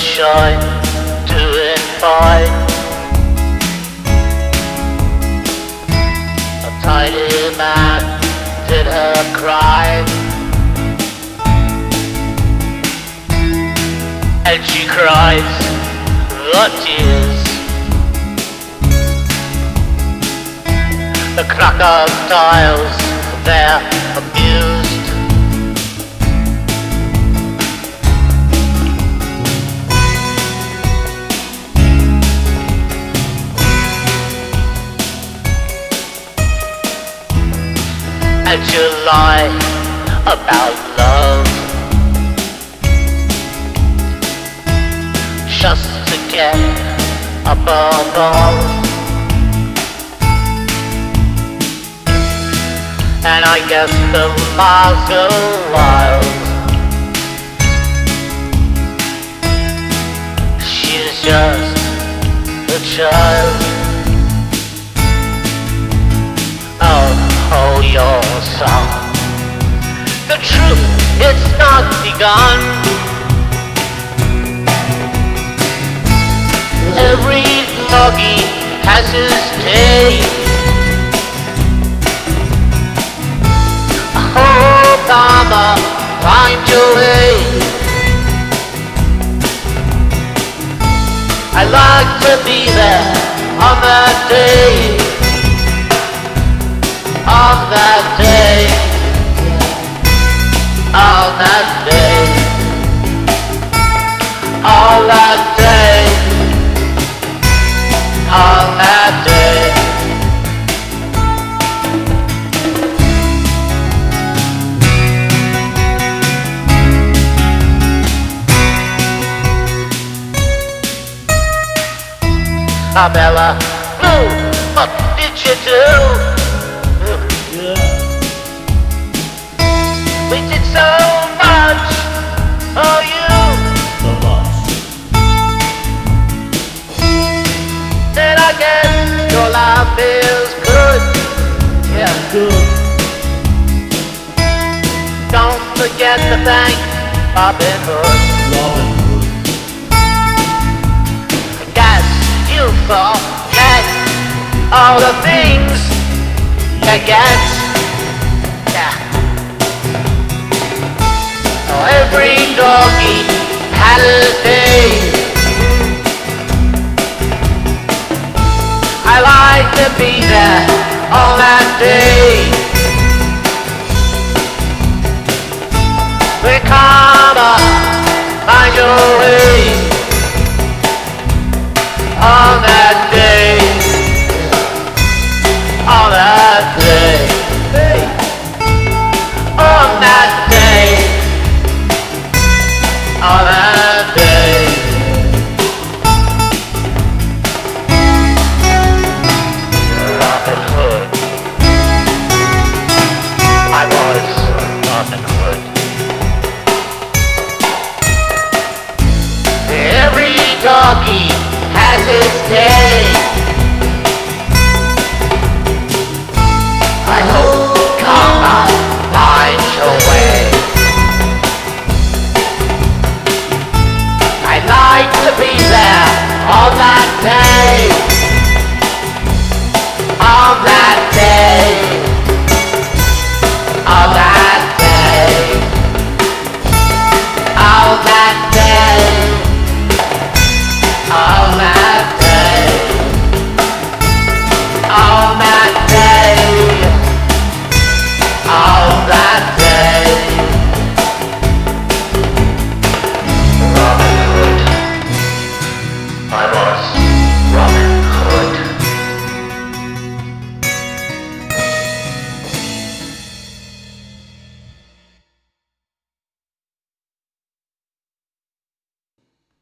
sunshine doing fine. A tiny man did her cry, and she cries the tears. The crocodiles, they're amused. And you lie about love just to get above. And I guess the miles go wild. She's just a child. Oh, your song. The truth, it's not begun. Every doggy has his day. Oh, mama, find your way. I'd like to be there on that day. On that day. On that day. On that day. On that day. Bella Blue, what did you do? We did so much for you. So much. Then I guess your life is good. Yeah, Good. don't forget to thank Robin Hood. Robin Hood. You forget all the things you get. Yeah. Oh, every doggy had a day. I like to be there on that day. We come up, find your way. On that